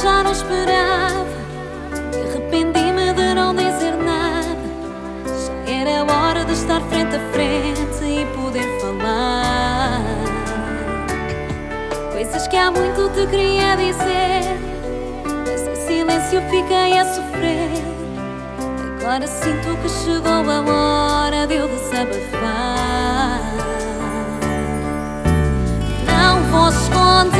já não esperava e arrependi-me de não dizer nada. Já era hora de estar frente a frente e poder falar coisas que há muito te queria dizer, mas em silêncio fiquei a sofrer. Agora sinto que chegou a hora de eu desabafar. Não vou esconder